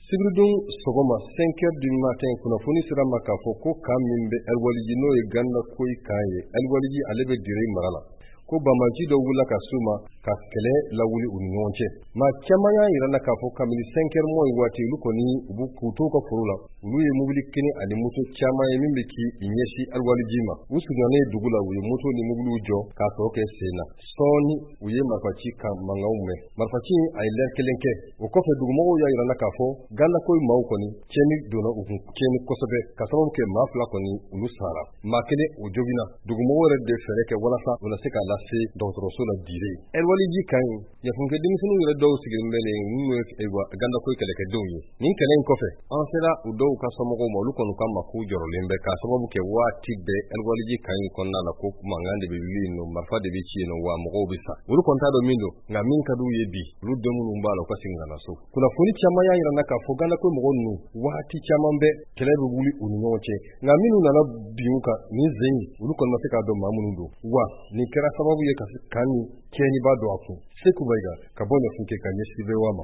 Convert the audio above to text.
Sibirudun sogoma 5h du matin kunnafoni sira ma k'a fɔ ko kan min bɛ Aliwaliji n'o ye Gana Koyi kan ye. Aliwaliji ale bɛ dire mara la. Ko banbanci dɔ wulila ka s'u ma ka kɛlɛ lawuli u ni ɲɔgɔn cɛ. Maa caman y'a yira na k'a fɔ kabini 5h mɔn waati olu kɔni u b'u k'u to ka foro la. Olu ye mobili kelen ani moto caman ye min bɛ k'i ɲɛsin Aliwaliji ma. U surunyalen dugu la u ye moto ni mobiliw jɔ k'a tɔ kɛ sen na. Sɔɔni u ye marifaci kan mankanw mɛn. Marifaci in a ye lɛri kelen kɛ. O kɔfɛ dugumɔgɔw y'a yira na k'a fɔ Gana Koyi maaw kɔni tiɲɛni donna u kun tiɲɛni kosɛbɛ ka sababu kɛ maa 2 kɔni olu sara. Maa kelen o jogina. Dugumɔgɔw yɛrɛ de fɛɛrɛ kɛ walasa u na se k'a lase dɔgɔtɔrɔso la dire. Aliwaliji kan in yafunke denmisɛnninw yɛrɛ dɔw sigilen bɛ nin minnu ye Gana Koyi kɛlɛkɛdenw ye. Nin kɛlɛ in kɔfɛ an sera u dɔw ka somɔgɔw ma olu kɔni ka ma k'u jɔrɔlen bɛ k'a sababu kɛ waati bɛɛ Aliwaliji kan in kɔnɔna la ko mankan de bɛ wuli yen nɔ marifa de bɛ ci yen nɔ wa mɔgɔw bɛ sa. Olu kɔni t'a dɔn min don nka min ka d'u ye bi olu dɔn minnu b'a la u ka segin ka na so. Kunnafoni caman y'a yira na k'a fɔ Gana Koyi mɔgɔw ninnu waati caman bɛ kɛlɛ bɛ wuli u ni ɲɔgɔn cɛ nka minnu nana bin u kan nin sen in olu kɔni ma se k'a dɔn maa minnu don wa nin kɛra sababu ye ka kan ni tiɲɛniba don a kun. Seku Mayiga ka bɔ Ɲafunke ka ɲɛsin VOA ma.